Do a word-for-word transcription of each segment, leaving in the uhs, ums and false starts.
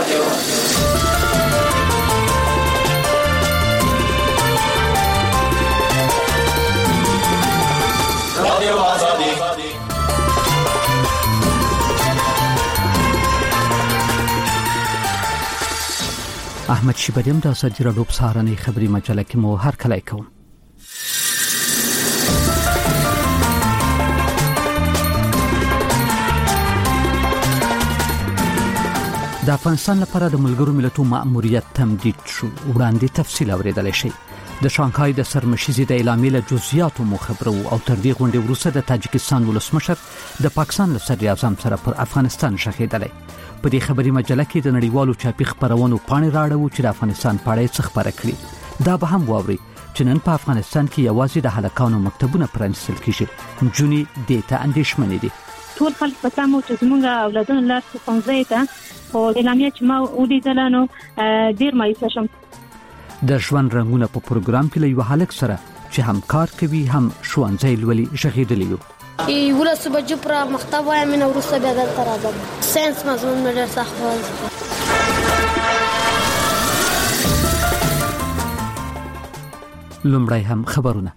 احمد شیبریم د ازادي راډیو په سهارنۍ خبري مجله کې مو هر کله کوم. د افغانستان لپاره د ملګرو ملتونو مأموریت تمدید شو. وړاندې تفصیل اوریدل شي. د شانګهای د سرمشيزي د اعلامیې له جزئیاتو مو خبرو او تر دې غونډې وروسته د تاجکستان ولسمشر د پاکستان له صدر اعظم سره پر افغانستان شخېدلی. په دې خبري مجله کې د نړیوالو چاپی خبرونو پاڼې راړو چې د افغانستان په اړه څه خبره کړي. دا به هم واوري چې نن په افغانستان کې یوازې د هلکانو مکتبونه پرانیستل کیږي. جونی دیتا اندیشمنې دي. ټول خلک په تاسو چې زموږ اولادونه لاس څنګه ته او اعلامیه چې ما ولیدل نو ډیر مایوسه شم. د ژوند رنگونه په پروګرام کې له یو هلک سره چې هم کار کوي هم ښوونځی لولي شغېدلی یو. ای ولس بجو پر مکتب وایم نو ورسره بیا دلته راځم. ساينس مضمون مې ډېر سخت و. لومړی هم خبرونه.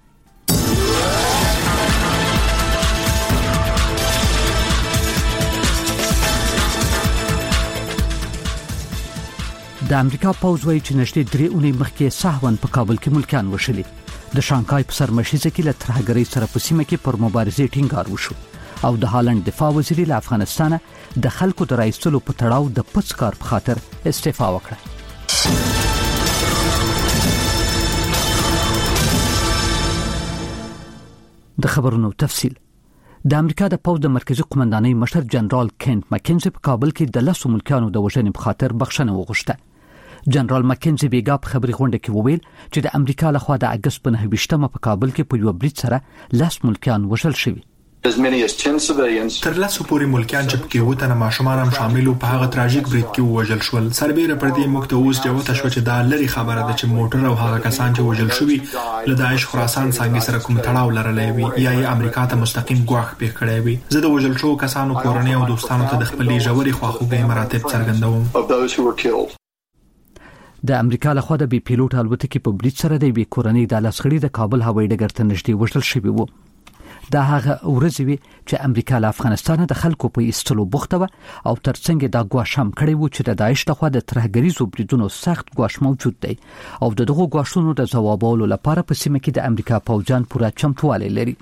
د امریکا پوځ وايي چې نږدې درې اونۍ مخکې سهون په کابل کې ملکیان وشلي. د شانګهای په سرمشيزه کې له ترهګرۍ سره په سیمه کې پر مبارزې ټینګار وشو او د هالند دفاع وزیر له افغانستان د خلکو د رایستلو په تړاو د پڅ کار په خاطر استعفا وکړه. د خبرونو تفصیل. د امریکا د پوځ د مرکزی قومندانۍ مشر جنرال کینټ ماکنزي په کابل کې د لسو ملکیانو د وژنې په خاطر بخښنه وغوښته. جنرال ماکنزي بیګا په خبري غونډه کې وویل چې د امریکا لخوا د اگست په نهه ویشتمه په کابل کې په یو برید سره لس ملکیان وژل شوي. تر لاسو پورې ملکیان چې پکې وته نه ماشومان هم شامل په هغه تراژیک برید کې وژل شول. سربېره پر دې موږ ته اوس جوته شو چې دا لري خبره ده چې موټر او هغه کسان چې وژل شوي له داعش خراسان څنګه سره کوم تړاو لرلی وي یا یې امریکا ته مستقیم ګواښ پیښ کړی وي. زه د وژل شوو کسانو کورنۍ او دوستانو ته د خپلې ژورې خواخوږۍ مراتب څرګندوم. د امریکا لخوا د بي پیلوټ الوتکې په برید سره د بي کورنۍ د لاسخړي د کابل هوایي ډګر ته نږدې وژل شوی وو. دا هغه ورځ وی چې امریکا له افغانستان د خلکو په ایستلو بوخته و او ترڅنګ دا ګواښ هم کړی وو چې د داعش لخوا د ترهګریزو بریدونو سخت ګواښ موجود دی او د دغو ګواښونو د ځوابولو لپاره په سیمه کې د امریکا پوځیان پوره چمتووالی لري.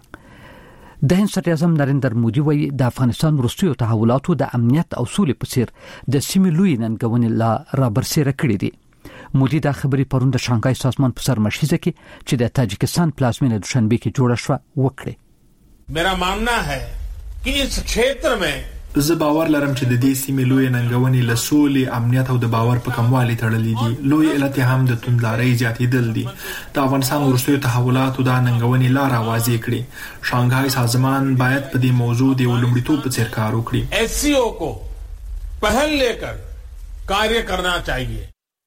د هند صدر اعظم نریندر مودي وایي د افغانستان وروستیو تحولاتو د امنیت او سولې په څیر د سیمې لوی ننګونې لا رابرسېره کړې دي. مودي دا خبرې پرون د شانګهای سازمان په سرمشيزه کې چې د تاجکستان پلازمینه دوشنبه کې جوړه شوه وکړه. मेरा मानना है कि इस क्षेत्र में زه باور لرم چې د دې سیمې لوی ننګونې له سولې، امنیت او د باور په کموالي تړلې دي. لوی علت هم د توندلارۍ زیاتېدل دي. د افغانستان وروستیو تحولاتو دا ننګونې لاره واضح کړي. شانګهای سازمان باید په دې موضوع د لومړیتوب په څیر کار وکړي. ایس سی او کو پہل لیکر کار کرنا چاہیے.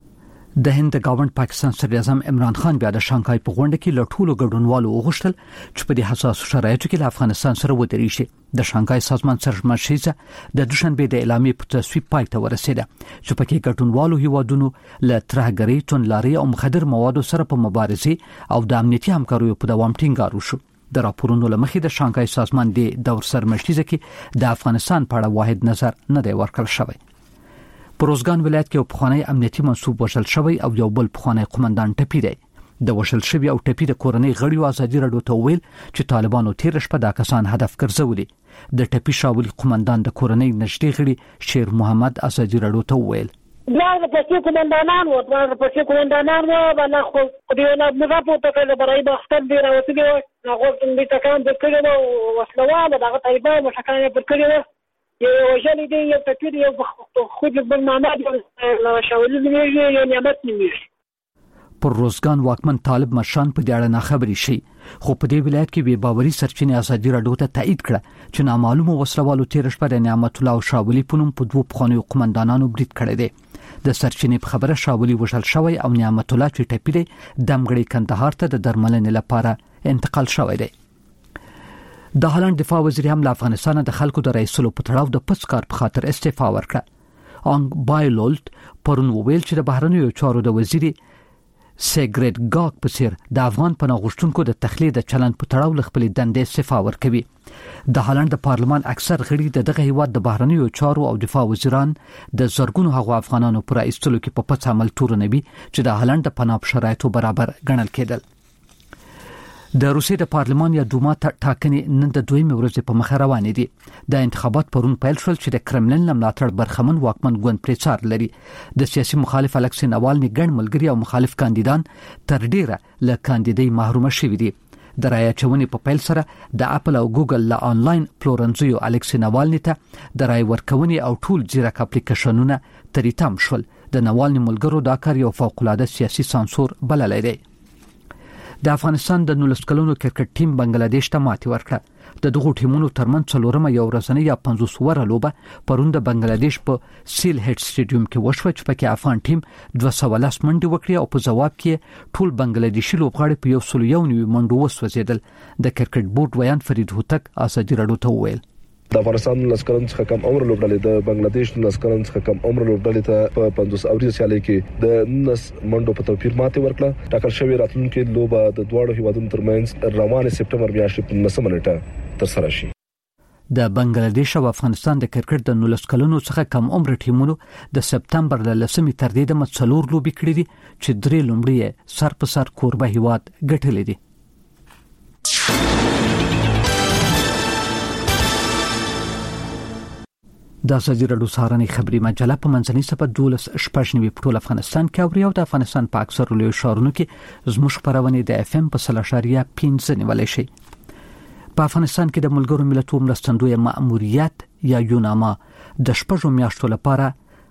د هند گورنمنت پاکستان صدر اعظم عمران خان بیا د شانګهای په غونډه کې له ټولو ګډونوالو وغوښتل چې په دې حساس شرایطو کې له افغانستان سره ودرېږي. د شانګهای سازمان سرمشيزه د دوشنبه د اعلامیې په تصویب پای ته ورسېده چې پکې ګډونوالو هیوادونو له ترهګرۍ، توندلارۍ او مخدر موادو سره په مبارزې او د امنیتي همکاریو په دوام ټینګار وشو. د راپورونو لمخې د شانګهای سازمان د دور سرمشيزه کې د افغانستان په اړه واحد نظر نه دی ورکړل شوی. په روزګان ولایت کې یو پخوانی امنیتي منصوب وژل شوی او یو بل پخوانی قومندان ټپي دی. د وژل شوی او ټپي د کورنۍ غړیو ازادي راډیو ته ویل چې طالبانو تیر شپه دا کسان هدف ګرځولي. د ټپي شاولي قومندان د کورنۍ نږدې غړي شیر محمد ازادي راډیو ته ویل دا د پښتو قومندانان و د پښتو قومندانان و بل خو د یو نه په توګه د برای بختر دی راوځي هغه څنګه تکان د کړي او وسلواله دغه طيبه مشکانه پر کړي یو ژوند دی یو تکیر یو خو د برنامه له شاولي نیږي یو نعمت نیږي. پر روزګان واکمن طالب مشان په دې اړه خبري شي خو په دې ولایت کې به باوري سرچینې ازادي راډیو ته تایید کړه چې نامعلومه وسلوالو تیر شپه د نعمت الله او شاولي په نوم په دوه پخوانیو قومندانانو برید کړی دی. د سرچینې په خبره شاولي وژل شوی او نعمت الله چې ټپي دی دمګړی کندهار ته د درملنې لپاره انتقال شوی دی. د هالند دفاع وزیر هم له افغانستان د خلکو د رایستلو په تړاو د پڅ کار په خاطر استعفا ورکړه. آنګ بایلولت پرون وویل چې د بهرنیو چارو د وزیر سیګریټ ګاک په څیر د افغان پناه غوښتونکو د تخلید چلند په تړاو ل خپل دندې استعفا ورکوي. د هالند د پارلمان اکثر غړي د دغه هیواد د بهرنیو چارو او دفاع وزیران د زرګونو هغو افغانانو پر ایستلو کې په پڅ عمل تورنوي چې د هالند د پناه شرایطو برابر ګڼل کېدل. د روسیې د پارلمان یا دوما ټاکنې نن د دویمې ورځې په مخ روانې دي. د انتخابات پرون پیل شول چې د کرملین لملاتړ برخمن واکمن ګوند پریچار لري. د سیاسي مخالف الکسی ناوالني ګڼ ملګري او مخالف کاندیدان تر ډیره له کاندیدۍ محروم شوي دي. د رایه چونې په پیل سره د اپل او ګوګل له آنلاین پلورنځیو الکسی ناوالني ته د رایه ورکونې او ټول ځیرک اپلیکیشنونه تریتم شول. د ناوالني ملګرو دا کار یو فوق العاده سیاسي سانسور بللی دی. د افغانستان د نولس کلونو کرکټ ټیم بنگلاديش ته ماتې ورکړه. د دغو ټیمونو ترمنځ څلورمه یو ورځنۍ یا پنځوس اووره لوبه پرون د بنگلاديش په سیل هټ سټیډیوم کې وشوه چې پکې افغان ټیم دوه سوه لس منډې وکړې او په جواب کې ټول بنگلاديشي لوبغاړي په یو سل یو نوي منډو وسوځېدل. د کرکټ بورډ ویان فرید هوتک ازادي راډیو ته وویل د افغانستان لسکرن څخه کم عمر لوبډلې د بنگلاديش لسکرن څخه کم عمر لوبډلې ته په پنځوس اوري سیالي کې د نس منډو په توپیر ماتې ورکړه. ټاکل شوی راتلونکي لوبه د دواړو هیوادونو ترمنځ روانه سپټمبر میاشتې په نهمه نیټه تر سره شي. د بنگلاديش او افغانستان د کرکټ د نولس کلونو څخه کم عمر ټیمونو د سپتمبر ل لسمې تر دې د څلور لوبې کړې دي چې درې لومړی سر په سر کوربه هیواد ګټلې دي. د ازادي راډیو سهارنۍ خبري مجله په منځنۍ صفحه دولس شپږ نوي په ټول افغانستان کې اوري او د افغانستان په اکثر لوی ښارونو کې زموږ خبرونه د اف ام په سلاشاریا پنځه نیولای شي. په افغانستان کې د ملګرو ملتونو مرستندوی مأموریت یا یوناما د شپږو میاشتو لپاره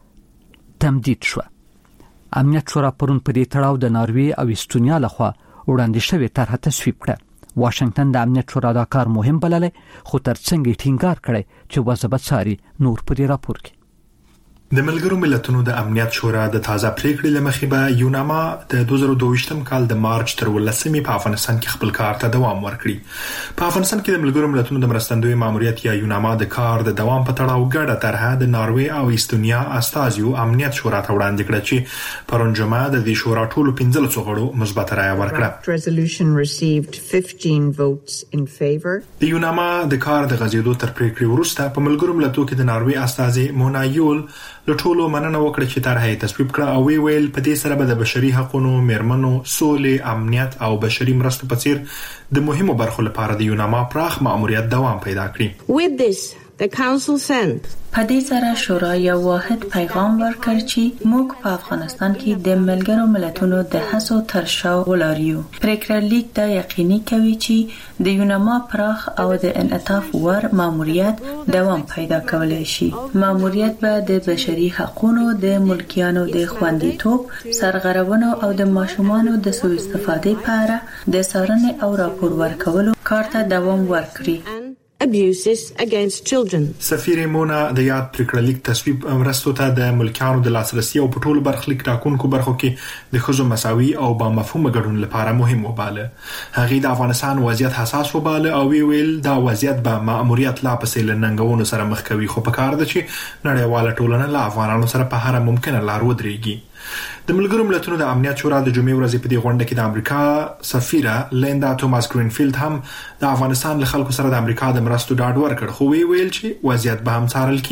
تمدید شو. امنیت شورا پرون په دې تړاو د ناروی او استونیا لخوا وړاندې شوی طرح تصویب کړه. واشنگټن د امنیت شورا دا کار مهم بللی خو ترڅنګ ټینګار کړی چې وضعیت ساري نور په دې راپور کې. د ملګرو ملتونو د امنیت شورا د تازه پریکړې لمخې به یوناما د دوه زره دوه ویشتم کال د مارچ تر ولسمې په افغانستان کې خپل کار ته دوام ورکړي. په افغانستان کې د ملګرو ملتونو د مرستندوی ماموریت یا یوناما د کار د دوام په تړاو ګډه طرحه د ناروی او استونیا استازیو امنیت شورا ته وړاندې کړه چې پرون جمعه د دې شورا ټولو پنځلسو غړو مثبت رایه ورکړه. Resolution received fifteen votes in favor. د یوناما د کار د غځېدو تر پریکړې وروسته په ملګرو ملتونو کې د ناروی استازي مونا یول له ټولو مننه وکړه چې طرحه یې تصویب کړه او وی ویل په دې سره به د بشري حقوقو، میرمنو، سولې، امنیت او بشري مرستو په څیر د مهمو برخو لپاره د یوناما پراخ مأموریت دوام پیدا کړي. With this, the council sent په دې سره شورا یو واحد پیغام ورکړ چې موږ په افغانستان کې د ملګرو ملتونو د هڅو تر شا ولاریو. پریکړه لیک دا یقیني کوي چې د یوناما پراخ او د انعطاف ور ماموریت دوام پیدا کولای شي. ماموریت به د بشري حقوقو، د ملکیانو د خوندیتوب، سرغړونو او د ماشومانو د سوء استفادې په اړه د څارنې او راپور ورکولو کار ته دوام ورکړي. abuses against children. سفیر مونا د یاد پریکړه لیک تصویب مرستو ته د ملکیانو د لاسرسي او په ټولو برخلیک ټاکونکو برخو کې د ښځو مساوي او با مفهومه ګډون لپاره مهم وباله. هغه د افغانستان وضعیت حساس وباله او وی ویل دا وضعیت به مأموریت لا پسې لننګونو سره مخ کوي خو په کار ده چې نړیواله ټولنه له افغانانو سره په هر ممکنه لار ودرېږي. د ملګرو ملتونو د امنیت شورا د جمعې ورځې په دې غونډه کې د امریکا سفیره لیندا توماس گرینفیلد هم د افغانستان له خلکو سره د امریکا د مرستو ډاډ ورکړ خو وی ویل چې وضعیت به هم څارل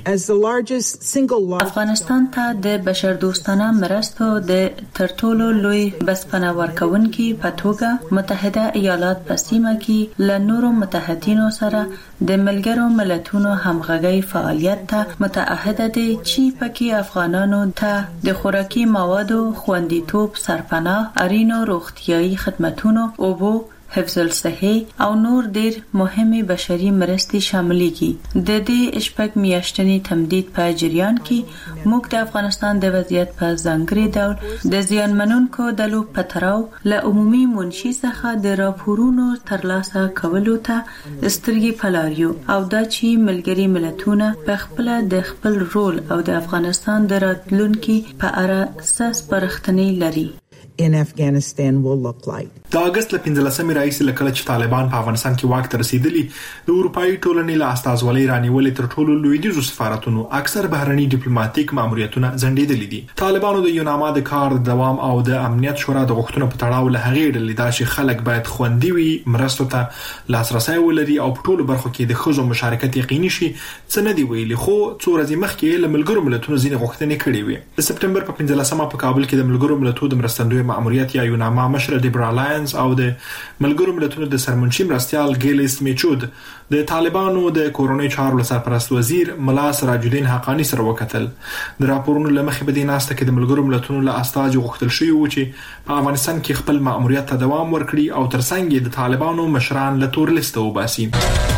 کیږي. افغانستان ته د بشردوستانه مرستو د ترټولو لوی بسپنه ورکونکي په توګه متحده ایالات په سیمه کې له نورو متحدینو سره د ملګرو ملتونو همغږي فعالیت ته متعهد دي چې پکې افغانانو ته د خوراکي موادو، خوندیتوب، سرپناه، اړینو روغتیايي خدماتونو، اوبو، حفظ الصحه او نور ډیر مهمه بشري مرستې شاملېږي. د دې شپږ میاشتنی تمدید په جریان کې موږ د افغانستان د وضعیت په ځانګړي ډول د زیانمنونکو دلو په تړاو له عمومي منشي څخه د راپورونو ترلاسه کولو ته سترګې پلاریو او دا چې ملګري ملتونه په خپل د خپل رول او د افغانستان د راتلونکي په اړه اساس پرختنې لري. in Afghanistan will look like. د اگست ل پنځلسمې راځي لکه چې طالبان په افغانستان کې واک ته رسیدلی د اروپאי ټولنې له استازولۍ رانیولې تر ټولو لویدیځو سفارتونو اکثر بهرني ډیپلوماټیک ماموریتونه ځنډېدلي دي. طالبانو د یوناما د کار دوام او د امنیت شورا د غوښتنو په تړاو له هغې ډلې دا چې خلک باید خوندي وي، مرستو ته لاسرسي ولري او په ټولو برخو کې د ښځو مشارکت یقیني شي څه نه دی ویلي، خو څو ورځې مخکې له ملګرو ملتونو ځینې غوښتنې کړې وې. د سپټمبر په پنځلسمه په کابل کې د ملګرو ملتونو د مرستندوی ماموریت یا یوناما مشر ډیبرا لاینز او د ملګرو ملتونو د سرمنشي مرستیال ګیلیس میچود د طالبانو د کورونی چارو سرپرست وزیر ملا سراج الدین حقانی سره وکتل. د راپورونو لمخې په دې ناسته کې د ملګرو ملتونو له استاذ غوښتل شوی و چې په افغانستان کې خپل ماموریت ته دوام ورکړي او ترڅنګ د طالبانو مشران له تور لیسته وباسي.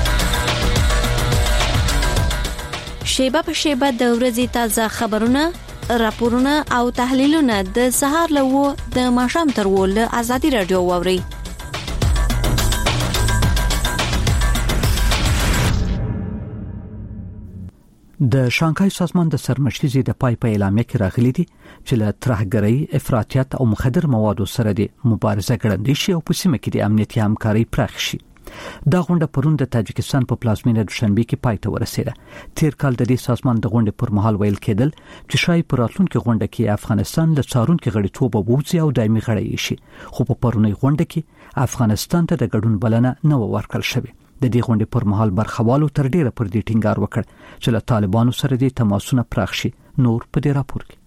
شیبه په شیبه د ورځې تازه خبرونه، راپورونه او تحلیلونه د سهار له و د ماښام تر و له ازادي رادیو واوري. د شانګهای سازمان د سرمشري د پای په اعلامیه کې راغلي دي چې له ترهګرۍ، افراطیت او مخدر موادو سره د مبارزه ګړندۍ شي او په سیمه کې د امنیتي همکاري پراخ شي. دا غونډه پرون د تاجکستان په پلازمینه دوشنبه کې پای ته ورسېده. تیر کال د دې سازمان د غونډې پر مهال ویل کېدل چې شاید په راتلونکي غونډه کې افغانستان له څارونکو غړیتوب ووځي او دایمي غړی شي، خو په پرونی غونډه کې افغانستان ته د ګډون بلنه نه ورکړل شوې. د دې غونډې پر مهال برخوالو تر ډیره پر دې ټینګار وکړ چې له طالبانو سره د تماسونه پراخ شي. نور په دې راپور کې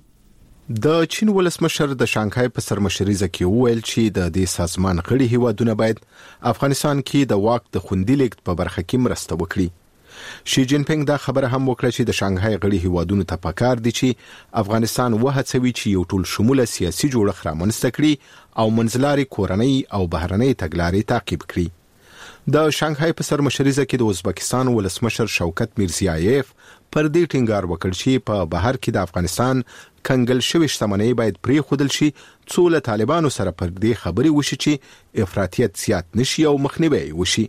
د چین ولسمشر د شانګهای په سرمشريزه کې وویل چې د دې سازمان غړي هیوادونه باید افغانستان کې د واک د خوندي لیږد په برخه کې مرسته وکړي. شي جین پینګ دا خبره هم وکړه چې د شانګهای غړي هیوادونو ته پکار دي چې افغانستان وهڅوي چې یو ټول شموله سیاسي جوړښت رامنځته کړي او منځلاري کورنۍ او بهرنۍ تګلارې تعقیب کړي. د شانګهای په سرمشريزه کې د ازبکستان ولسمشر شوکت میرزیایف پر دې ټینګار وکړ چې په بهر کې د افغانستان کنګل شوی شتمنۍ باید پرې خودل شي څو له طالبانو سره پر دې خبرې وشي چې افراطیت زیات نشي او مخنیوي وشي.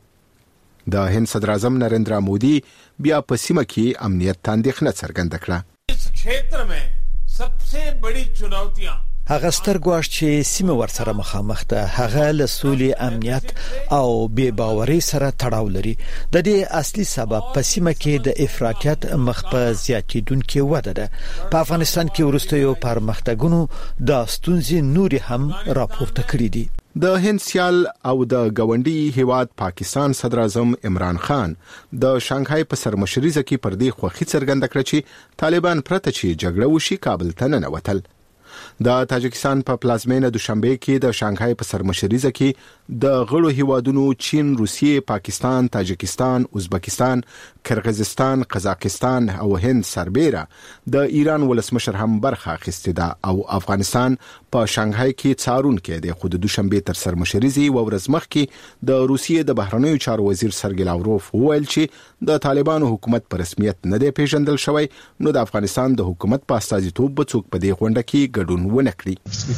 د هند صدر اعظم نریندرا مودي بیا په سیمه کې امنیت ته اندېښنه څرګنده کړه. اس क्षेत्र में सबसे बड़ी चुनौतियां هغه ستر ګواښ چې سیمه ورسره مخامخ ده هغه له سولې، امنیت او بې باورۍ سره تړاو لري. د دې اصلي سبب په سیمه کې د افراطیت مخ په زیاتیدونکو وده ده. په افغانستان کې وروستیو پرمختګونو د ستونزې نوري هم راپورته کړې دي. د هند سیال او د ګاونډي هیواد پاکستان صدر اعظم عمران خان د شانګهای په سرمشريزه کې پر دې خوښي څرګنده کړه چې طالبان پرته چې جګړه وشي کابل ته نه وتل. د تاجکستان په پلازمینه دوشنبه کې د شانګهای په سرمشريزه کې د غړو هیوادونو چین، روسیې، پاکستان، تاجکستان، ازبکستان، کرغیزستان، قزاقستان او هند سربېره د ایران ولسمشر هم برخه اخیستې ده او افغانستان په شانګهای کې څارونکي دی. خو د دوشنبه تر سرمشريزي و ورځ مخکې د روسیې د بهرنیو چارو وزیر سرګی لاوروف وویل چې د طالبانو حکومت په رسمیت نه دی پیژندل شوی، نو د افغانستان د حکومت په استازیتوب به څوک په دې غونډه کې ګډون ونه کړي.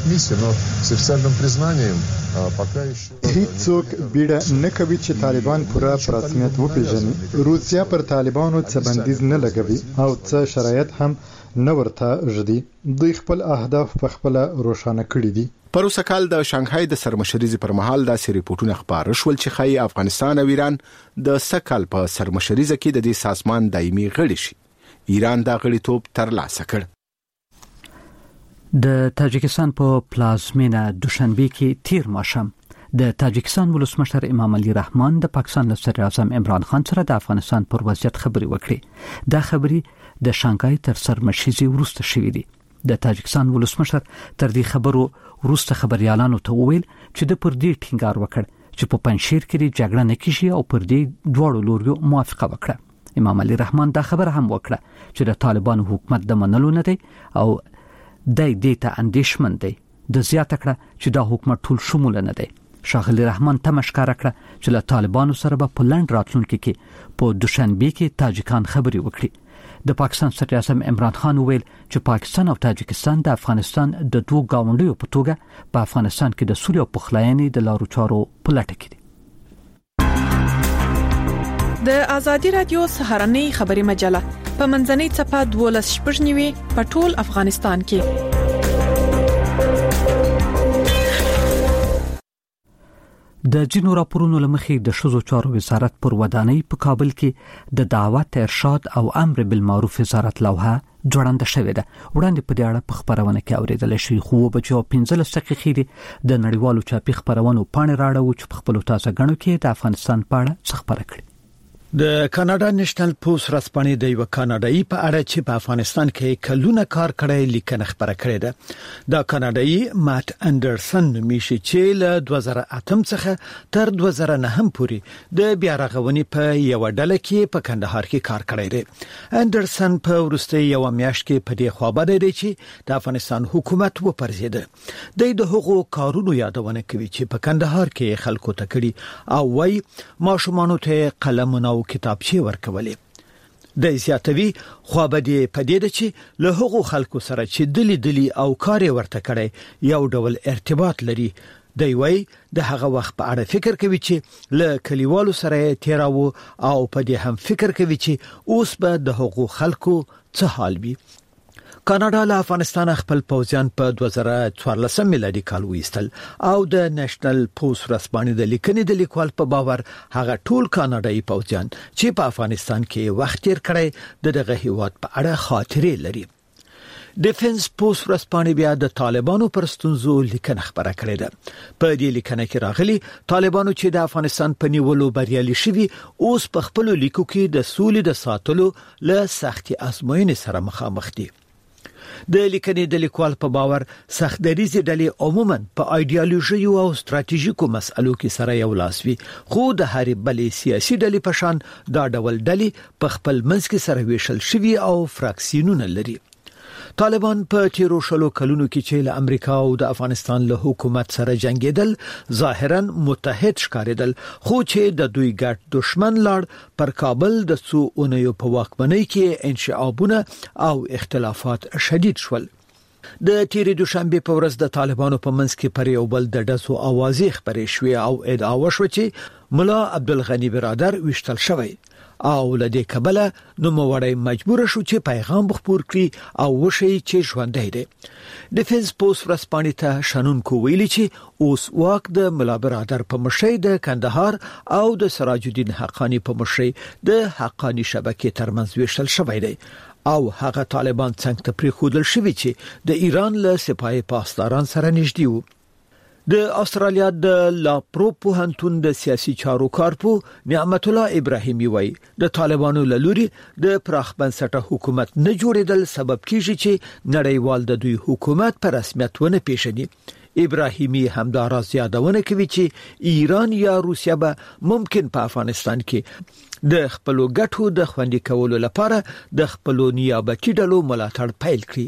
هیڅوک بیړه نه کوي چې طالبان پوره په رسمیت وپیژني. روسیا پر طالبانو څه بندیز نه لګوي او څه شرایط هم نه ورته ژدي. دوی خپل اهداف په خپل روښانه کړي دي. پروسه کال د شانګهای د سرمشريزي پر مهال داسې ریپورتونه خبر شول چې خای افغانستان او ایران د سکل په سرمشريزه کې د دې سازمان دایمي غړي شي. ایران دا غړیتوب ترلاسه کړ. د تاجکستان په پلازمینه دوشنبه کې تیر ماښام د تاجکستان ولسمشر امام علي رحمان د پاکستان صدر اعظم عمران خان سره د افغانستان پر وضعیت خبري وکړي. دا خبري د شانګهای تر سرمشريزي وروسته شوې دي. د تاجکستان ولسمشر تر دې خبرو وروسته خبريالانو ته وویل چې د پر دې ټینګار وکړ چې په پنځشیر کې جګړه نه کیږي او پر دې دوړو لوريو موافقه وکړه. امام علي رحمان دا خبره هم وکړه چې د طالبانو حکومت د منلو نه دی او دای دې ته اندیشمن دی. د زیاته کړه چې دا حکومت ټول شمول نه دی. شاغلی رحمان تمشکار کړه چې له طالبانو سره به په لند راتلونکي کې په دوشنبه کې تاجکان خبري وکړي. د پاکستان صدر اعظم عمران خان ویل چې پاکستان او تاجکستان د افغانستان د دوه گاونډیو په توګه په افغانستان کې د سولې او پخلاینې د لارو چارو په لټه کې دي. د ازادي رادیو سهارنۍ خبري مجله په منځنۍ چپه دولس شپږ نیوي په ټول افغانستان کې. د جنو راپورونو لمخې د شذو چارو وزارت پر ودانۍ په کابل کې د دعوت ارشاد او امر بالمعروف وزارت لوحه جوړنده شوې ده. وړاندې په دې اړه په خبرونه کې اوریدل شي خو بچو پنځلس دقیقې د نړیوالو چاپی خبرونو پاڼې راړو چې په خپل تازه غنو کې د افغانستان په اړه څه خبره کړي. د کاناډا نېشنل پوسټ رسپانې د یو کاناډایي په اړه چې په افغانستان کې کلونه کار کړی لیکنه خبره کړې ده. دا کاناډایي مات انډرسن نومیشي چې له دوه زره اتم څخه تر دوه زره نه پورې د بیا رغونې په یو ډله کې په کندهار کې کار کړی دی. انډرسن په ورسته یو میاشت کې په دې خبره دی چې د افغانستان حکومت و پرځیده. د هغو کارونو یادونه کوي چې په کندهار کې خلکو ته کړي او وای ماشومانو ته قلمونه کتابچې ورکولې. د زیاتوي خو به دې پدې ده چې له هغو خلکو سره چې دلی دلی او کار ورته کړي یو ډول ارتباط لري. دی وای د هغه وخت په اړه فکر کوي چې له کلیوالو سره تیراو او په دې هم فکر کوي چې اوس به د هغو خلکو څه حال وي. کاناډا له افغانستان خپل پوځیان په دوه زره څوارلس میلادي کال ویستل او د نېشنل پوسټ رسپانې د لیکنې د لیکوال په باور هغه ټول کاناډایي پوځیان چې په افغانستان کې وخت تیر کړی د دغه هیواد په اړه خاطرې لري. ډیفنس پوسټ رسپانې بیا د طالبانو پر ستونزو لیکنه خبره کړې ده. په دې لیکنه کې راغلي طالبانو چې د افغانستان په نیولو بریالي شوي اوس په خپل لیکو کې د سولې د ساتلو له سختي ازموینې سره مخامخ دي. د لیکنې د لیکوال په باور سختدریزي ډلې عموما په ایډیالوژي او ستراتیژیکو مسألو کې سره یو لاس وي خو د هرې بلې سیاسي ډلې په شان دا ډول ډلې په خپل منځ کې سره ویشل شوي او فراکسیونونه لري. طالبان په تیرو شلو کلونو کې چې له امریکا او د افغانستان له حکومت سره جنگیدل ظاهرا متحد ښکارېدل خو چې د دوی ګډ دشمن لړ پر کابل د څو اونیو په واکمنۍ کې انشعابونه او اختلافات شدید شول. د تیرې دوشنبه په ورځ د طالبانو په منځ کې پر یو بل د ډزو اوازې خبرې شوې او ادعا وشوه چې ملا عبدالغنی برادر وشتل شوی او لدې کبله نو موړی مجبور شو چې پیغام خپور کړي او وشي چې ژوندۍ دی. ډیفنس پوسټ رسپانې ته شنونکو ویلي چې اوس واک د ملا برادر په مشرۍ د کندهار او د سراج الدین حقانی په مشرۍ د حقانی شبکې ترمنځ ویشل شوی دی او هغه طالبان څنګه ته پریښودل شوی چې د ایران له سپاه پاسداران سره نږدې وو. د استرالیا د لاپرو پوهنتون د سیاسي چارو کارپو نعمت الله ابراهیمي وای د طالبانو له لوري د پراخ بنسټه حکومت نه جوړېدل سبب کیږي چې نړیوال د دوی حکومت په رسمیت ونه پیژني. ابراهیمي همدارا زیادونه کوي چې ایران یا روسیا به ممکن په افغانستان کې د خپل ګټو د خوندي کولو لپاره د خپل نیابتي ډلو ملاتړ پیل کړي.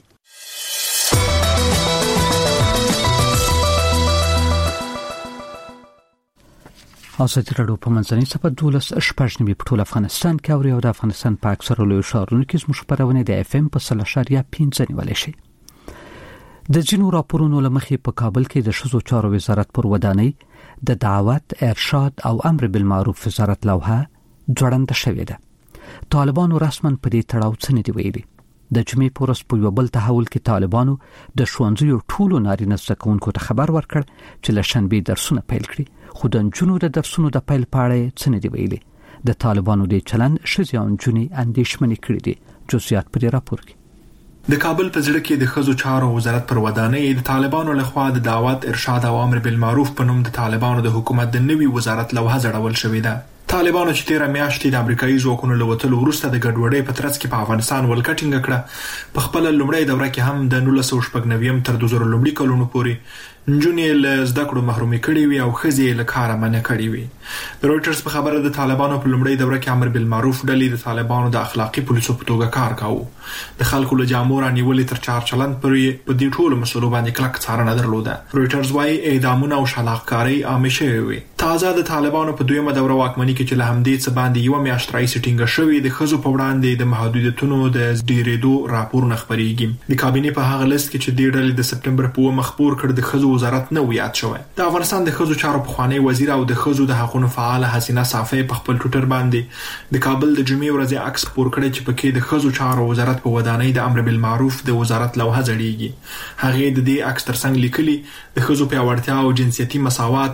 ازادي راډیو په منځنۍ صفحه دولس شپږ نیمه په ټول افغانستان کې او د افغانستان په اکثره لوی ښارونو کې زموږ خبرونه د اف ام په سلاشاریا پنځه نیولې شي. د جنو راپورونو لمخې په کابل کې د شذو چارو وزارت پر ودانۍ د دعوت ارشاد او امر بالمعروف وزارت لوحه جوړنده شوې ده. طالبانو رسمن په دې تړاو څه نه دی ویلي. د جمعې پورس په یو بل تحول کې طالبانو د ښوونځیو ټولو نارینه زده کوونکو ته خبر ورکړ چې له شنبې درسونه پیل کړي خو د نجونو د درسونو د پیل په اړه څه نه دی ویلي. د طالبانو د چلن ښځې او نجونې اندېښمنې کړي دي. جزئیات په دې راپور کې. د کابل په ځړ کې د ښځو چارو وزارت پر ودانۍ د طالبانو لخوا د دعوت ارشاد او امر بالمعروف په نوم د طالبانو د حکومت د نوي وزارت لوحه جوړول شوې ده. طالبانو چې تیر میاشتې د امریکایي ځواکونو له وتلو وروسته د ګډوډۍ په ترڅ کې په افغانستان ولکټینګ کړه په خپل لومړی دوره کې هم د نولس سوه شپږ نوي تر دوه زره لومړي کلونو پورې نجونې له زده کړو محرومې کړې وي او ښځې له کاره منع کړې وي. د رويټرز په خبره د طالبانو په لومړی دوره کې امر بالمعروف ډلې د طالبانو د اخلاقی پولیسو په توګه کار کاوه. د خلکو له جامو رانیولې تر چار چلند پورې په دې ټولو مسلو باندې کلک څارنه درلوده. رويټرز وايي اعدامونه او شلاقکاري عام شوې وي. تازه د طالبانو په دویمه دوره واکمنۍ کې چې له همدې څخه باندې یو میاشت راځي ټینګه شوې د ښځو په وړاندې د محدودیتونو د ډیرېدو راپورونه خبرېږي. د کابینې په هغه لیست کې چې د ډلې د سپټمبر په اووه مخبور کړ د ښځو وزارت نه ویات شوی. د افغانستان د ښځو چارو پخوانی وزیر او د ښځو د حقوقو فعال حسینه صافی په خپل ټوئیټر باندې د کابل د جمعې ورځې عکس پور کړی چې پکې د ښځو چارو وزارت په ودانۍ د امر بالمعروف د وزارت لوحه ځړېږي. هغه د دې عکس ترڅنګ لیکلي د ښځو پیاوړتیا او جنسیتي مساوات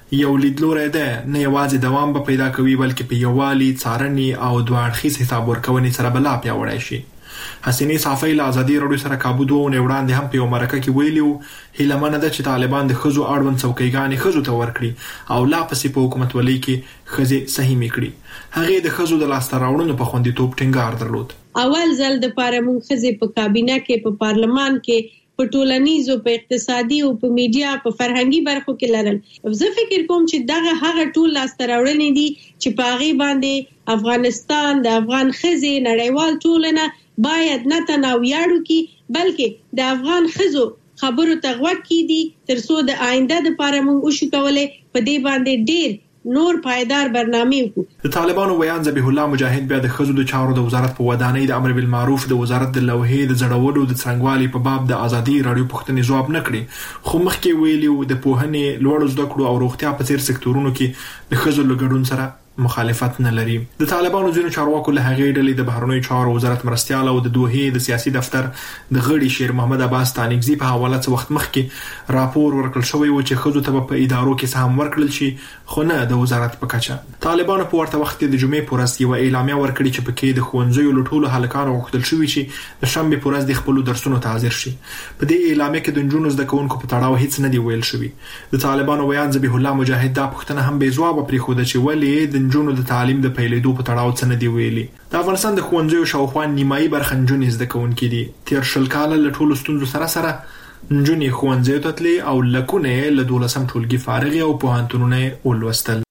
یو لیدلوری ده نه یوازې دوام به پیدا کوي بلکې په یووالي څارنې او دوه اړخیز حساب ورکونې سره بلا پیاوړی شي. حسینی صافی له ازادي راډیو سره کابو دوه وړاندې هم په مرکه کې ویلو هیله منه ده چې طالبان د خزو اړوند څوکیګانې خزو ته ورکړي او لا پسې په حکومت ولۍ کې خزي صحیح میکړي. هغه د خزو د لاس راوړنو په خوندیتوب ټینګار درلود. اول ځل د پارلمان خزي په کابینه کې په پارلمان کې په ټولنیزو په اقتصادي او په میډیا په فرهنګي برخو کې لرل. زه فکر کوم چې دغه هغه ټول لاس راوړنې دي چې په هغه باندې افغانستان د افغان خزي نړیوال ټولنه باید نه تناو یاړو کی بلکې د افغان خزو خبرو ته غوږ کیدي تر څو د آینده لپاره موږ وشو کولای په دې باندې ډیر نور پایدار برنامه وکړو. د طالبانو ویان ذبیح الله مجاهد بیا د خزو د چارو د وزارت په ودانۍ د امر بالمعروف د وزارت د لوحې د زړولو د څنګهوالي په باب د ازادي راډیو پوښتنې جواب نکړي خو مخکې ویلیو د پوهنې لوړ زده کړو او روغتیا په څیر سکتورونو کې د خزو لګډون سره مخالفت نه لري. د طالبانو ځینو چارواکو له هغې ډلې د بهرنیو چارو وزارت مرستیال او د دوحې د سیاسي دفتر د غړي شیر محمد عباس تانیګزي په حواله څه وخت مخکې راپور ورکړل شوی و چې خزو ته په ادارو کې سهم ورکړل شي خو نه د وزارت په کچه. طالبانو په ورته وخت کې د جمعې په ورځ یو اعلامیه ورکړې چې پکې د ښوونځیو له ټولو هلکانو غوښتل شوی چې د شنبې په ورځ د خپلو درسونو ته حاضر شي. په دې اعلامیه کې د نجونو زده کوونکو په تړاو هیڅ نه دی ویل شوی. د طالبانو ویان ذبیح الله مجاهد دا پوښتنه هم بې ځوابه پرېښوده چې ولې د نجونو د تعلیم د پیلېدو په تړاو څه نه دی ویلي. د افغانستان د ښوونځیو شاوخوا نیمایي برخه نجونې زده کوونکي دي. تیر شل کاله له ټولو ستونزو سره سره نجونې ښوونځیو ته تلې او لکونه له دولسم ټولګي فارغې او پوهنتونونه ولوستل.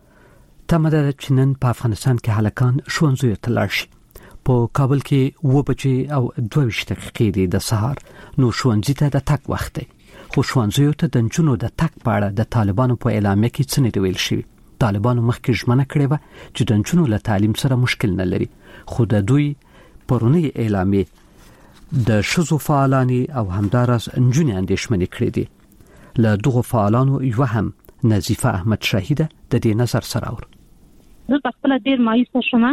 تمه ده چې نن په افغانستان کې هلکان ښوونځیو ته لاړ شي. په کابل کې اوه بجې او دوه ویشت دقیقې دي د سهار، نو ښوونځي ته د تګ وخت دی. خو ښوونځیو ته د نجونو د تګ په اړه د طالبانو په اعلامیه کې څه نه دی ویل شوي. طالبانو مخکې ژمنه کړې وه چې د نجونو له تعلیم سره مشکل نه لري، خو د دوی پرونی اعلامیه د ښځو فعالانې او همداراز نجونې اندېښمنې کړې دي. له دغو فعالانو یوه هم نظیفه احمد شاهي ده. د دې نظر سره اور زه په خپل ډیر مایوسه شوم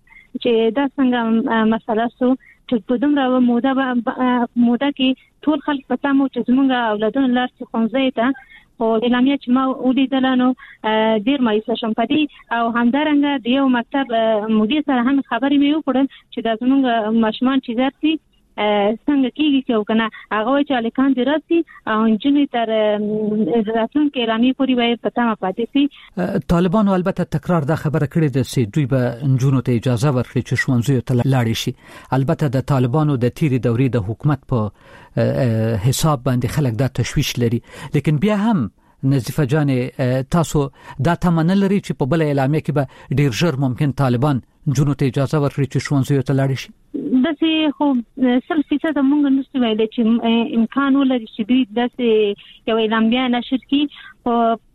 چې دا څنګه مسله سو چې په دومره موده موده کې ټول خلک په تاسو چې زموږ اولادونه لار څخه ښوونځي ته او اعلامیه چې ما ولیدل نو ډیر مایوسه شوم پدې او همدارنګه د یو مکتب مدیر سره هم خبرې مې وکړل چې د زموږ ماشومان چې درسي څنګه کیږي چې کنه هغه چې الکان درسي او انجنیر تر راتلونکي اعلامیه پورې وای پته ما پاتې سي. طالبانو البته تکرار دا خبره کړې ده چې دوی به انجونو ته اجازه ورکړي چې ښوونځیو ته لاړ شي. البته د طالبانو د تیری دورې د حکومت په حساب باندې خلک دا تشویش لري، لیکن بیا هم نظیفه جان تاسو دا تمنه لري چې په بل اعلامیه کې به ډیر ژر ممکن طالبان جنو ته اجازه ورکړي چې ښوونځیو ته لاړ شي؟ داسې خو سل فیصد موږ نشو ویلی چې امکان ولري چې دوی داسې یو اعلامیه نشر کړي.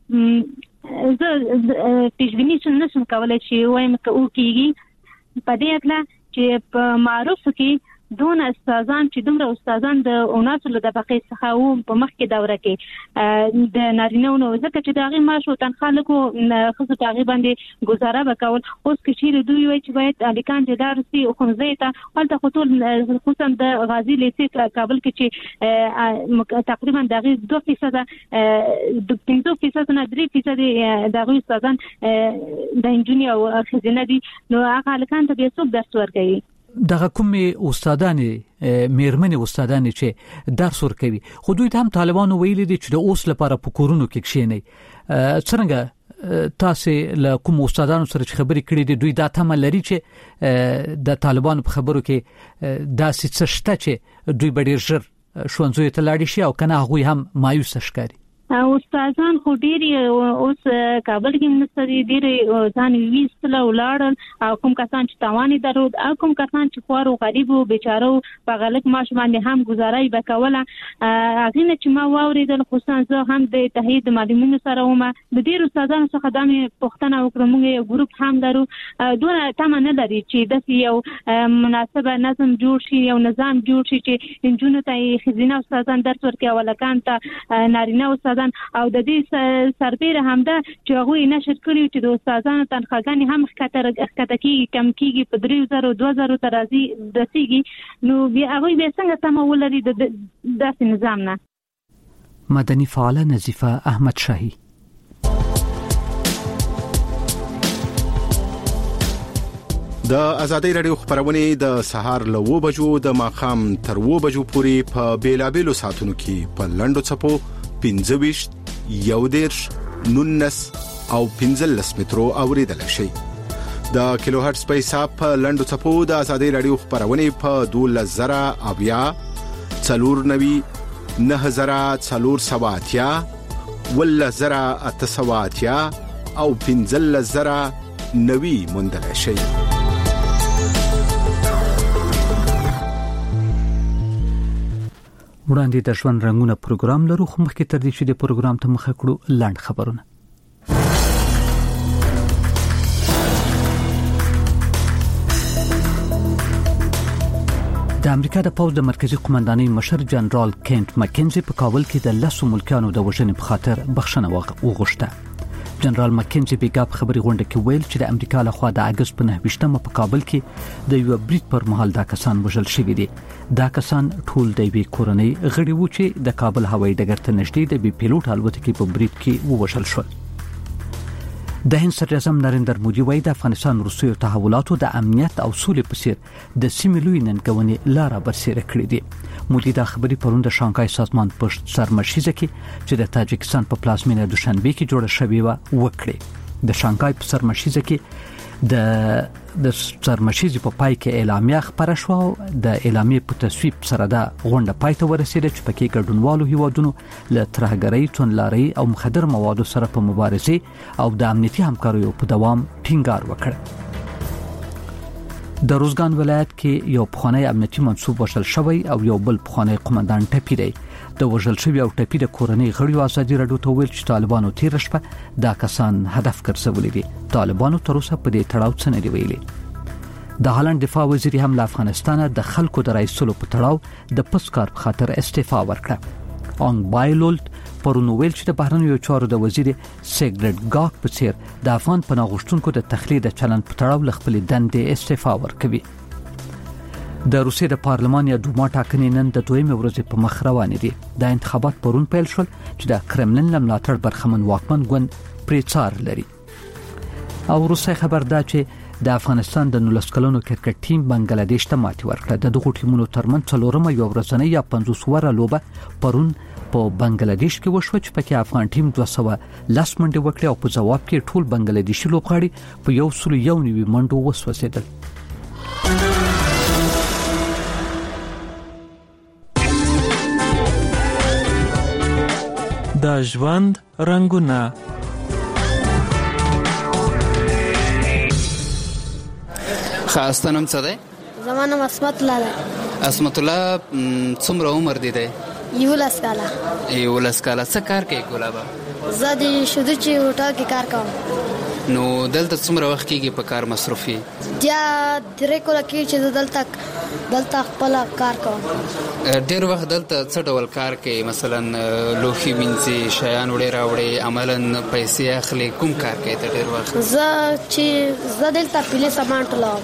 خو زه پیشبیني نشم کولی چې وایم که وکیږي په دې اړه چې په معروفو کې دون استادان چې دومره استادان د اوناسو له طبقې څخه وو په مخکې دوره کې د نارینه نو ځکه چې دغه معاش او تنخواه له خصوصي تغییر باندې گزاره وکول. اوس کې چې دوی وایي چې باید الیکان جدارسي او ښوونځي ته هلته خطول خصوصا د غازی لیسې کابل کې چې تقریبا دغه دوه فیصد د پنځه فیصد نه درې فیصد دغه استادان د انجینر او خزینه دي، نو هغه الیکان ته به څوک درس ورکوي؟ دغه کومې استادانې میرمنې استادانې چې درس ورکوي خو دوی ته هم طالبانو ویلي دي چې د اوس لپاره په کورونو کې کښېنئ. څرنګه تاسو له کوم استادانو سره چې خبرې کړې دي دوی دا تمه لري چې د طالبانو په خبرو کې داسې څه شته چې دوی به ډېر ژر ښوونځیو ته لاړ شي او کنه هغوی هم مایوسه ښکاري؟ استادان خو ډېر اوس کابل کې مستری ډېر ځان ویستل او لاړل او کوم کسان چې توان درلود او کوم کسان چې خوارو غریب او بیچاره په غلط معاش باندې هم گزارای وکوله. هغه نه چې ما واوریدل خصوصا زه هم د اتحاد معلمینو سره ومه د ډېر استادانو څخه د پښتنه وکړم یو ګروپ هم درو دونه تمه نه لري چې د یو مناسبه نظم جوړ شي یو نظام جوړ شي چې انجونو ته خزینه استادان درس ورکوي ولکان ته نارینه استاد او د دې سربېره هم ده چې هغه نشر کړی چې د استادانو تنخواهګانې هم ښکته کېږي کم کېږي په درې زره دوه زره ته راځي رسېږي، نو بیا هغوی بیا څنګه تمه ولري د داسې نظام نه؟ مدني فعاله نظیفه احمد شاهي. د ازادي رادیو خبرونه د سهار له و بجو د ماخام تر و بجو پورې په بیلابېلو ساعتونو کې په لندو چپو پنځه ویشت یو دیرش نونس او پنځلس مترو اوریدل شي. د کیلو هرتز په حساب په لندو چپو د ازادي رادیو خبرونه په دوولس زره اویا څلور نوي نه زره څلور سواتیا ولا زره اته سواتیا او پنځلس زره نوي موندل شي. وړاندې د ژوند رنگونه پروګرام لرو، خو مخکې تر دې چې د پروګرام ته مخه کړو لاند خبرونه. د امریکا د پوځ د مرکزی قومندانۍ مشر جنرال کینټ مکنزي په کابل کې د لسو ملکانو د وژنې په خاطر بخښنه وغوښته. جنرال مکنزي بیګا په خبري غونډه کې ویل چې د امریکا لخوا د اگست په نهه ویشتمه په کابل کې د یو بریټ پر مهال دا کسان وژل شوي دي. دا کسان ټول د وی کورنۍ غړي وو چې د کابل هوایي ډګر ته نږدې د بي پیلوټ الوتکې په بریټ کې ووژل شول. د هند صدر اعظم نریندر مودي وایي د افغانستان وروستیو تحولاتو د امنیت او سولې په څیر د سیمې لوی ننګونې لاره برسېره کړې دي. مودي دا خبري پرون د شانګهای سازمان په سرمشیزه کې چې د تاجکستان په پلازمینه دوشنبه کې جوړه شوې و وکړه. د شانګهای په سرمشیزه کې د د سرمشیزې په پای کې اعلامیه خبره شو. د اعلامیې په تصویب سره دا غونډه پای ته ورسېده چې پکې ګډونوالو هیوادونو له ترهګرۍ، توندلارۍ او مخدر موادو سره په مبارزه او د امنیتي همکاریو په دوام ټینګار وکړ. د روزګان ولایت کې یو پخوانی امنیتي منصوب وژل شوی او یو بل پخوانی قومندان ټپي دی. د وژل شوی او ټپي د کورنۍ غړیو ازادي رادیو ته ویل چې طالبانو تیر شپه دا کسان هدف ګرځولي دي. طالبانو تر اوسه په دې تړاو څه نه دی ویلي. د هالند دفاع وزیر هم له افغانستان د خلکو د رئیسولو په تړاو د پسکار په خاطر استعفا ورکړه. اونګ بایلولت پرونو ویل چې د بهرنیو چارو د وزیر سیګرټ ګاک په څیر د افغان پناه غوښتونکو د تخلید چلند په تړاو ل خپل دندې استعفا ورکوي. د روسیې د پارلمان یا دوما ټاکنې نن د دویمې ورځې په مخ روانې دي. د انتخابات پرون پیل شول چې د کرملن له ملاتړ برخمن واکمن ګوند پرې څار لري. او روسي خبر دا چې د افغانستان د نولس کلونو کرکټ ټیم بنگلاديش ته ماتې ورکړه. د دغو ټیمونو ترمنځ څلورمه یو ورځنۍ یا پنځوس وره لوبه پرون په بنگلاديش کې وشو چې پکې افغان ټیم دوه سوه لس منډې وکړې او په جواب کې ټول بنگلاديشي لوبغاړي په یو سل یو نوي منډو وسوځیدل. د ژوند رنگونه. خاصتنم څه ده؟ زمانه اسمت الله ده. اسمت الله څومره عمر دی ده؟ یولس کاله. یولس کاله. څه کار کوي ګلابا؟ زه د شودو چې هوټل کې کار کوم. نو دلته څومره وخت کېږي په کار مصروفي؟ بیا درې کوله کې چې دلته دلته خپل کار کوم. ډېر وخت دلته څه ډول کار کوي؟ مثلا لوښي مینځي، شیان وړي راوړي، عملاً پیسې اخلي، کوم کار کوي ته ډېر وخت؟ زه چې زه دلته پلي سامان ټولوم.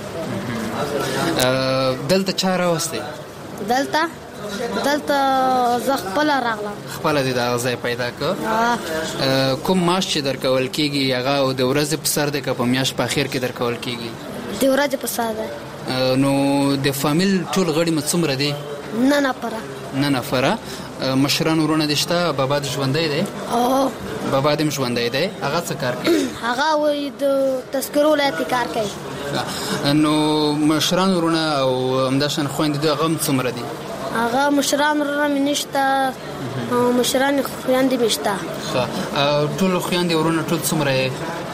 دلته چا راوستی؟ دلته دلته زه خپل راغلم. خپل دې دا ځای پیدا کړ. کوم معاش چې درکول کیږي هغه د ورځې په سر د په میاشت په اخر کې درکول کیږي؟ د ورځې په سر ده. نو د فامیل ټول غړي مڅومره دي؟ نه نفره. نه نفره. مشران ورونه دشته؟ بابا د ژوندۍ دی؟ او بابا د ژوندۍ دی. هغه څه کار کوي؟ هغه وې د تذکرو ولایت کار کوي. نو مشران ورونه او همداشان خويندې د غم څومره دي؟ هغه مشران ورونه منشته او مشران خويندې مشته. ښه. ټول خويندې ورونه ټول څومره؟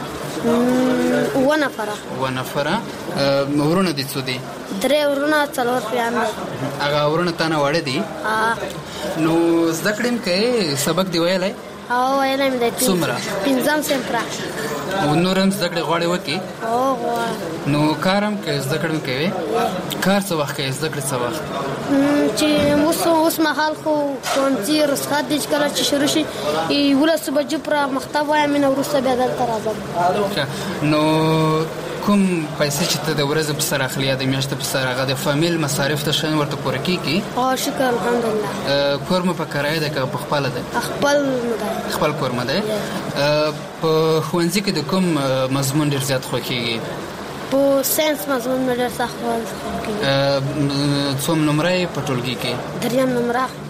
و نفره. و نفره. ورونه دي څو دي؟ درې ورونه څلور خويندې. هغه ورونه تانه واړه دي؟ ها. نو زده کړم کې سبق دی ویلای؟ او ویلای مې دی. څومره؟ پنځم سمپرا. او نورم زده کړې غواړي وکی؟ او غواړم. نو کارم کې زده کړم کوي؟ کار څه وخت کې زده کړې څه وخت؟ چې اوس اوس مهال خو ښوونځي رخصت دي چې کله چې شروع شي یولس بجې پر مکتب وایم نو وروسته بیا دلته راځم. نو کوم پیسې چې ته د ورځې په سر اخلي یا د میاشتې په سر هغه د فامیل مصارف ته شین ورته پوره کیږي؟ او شکر الحمدلله. کور مو په کرایه ده که په خپل ده؟ خپل خپل کور مده. په ښوونځي کې د کوم مضمون ډیر زیات خوښیږي؟ په ساينس مضمون مې ډېر سخت و. څوم نمبر په ټولګي کې؟ دریم نمبر.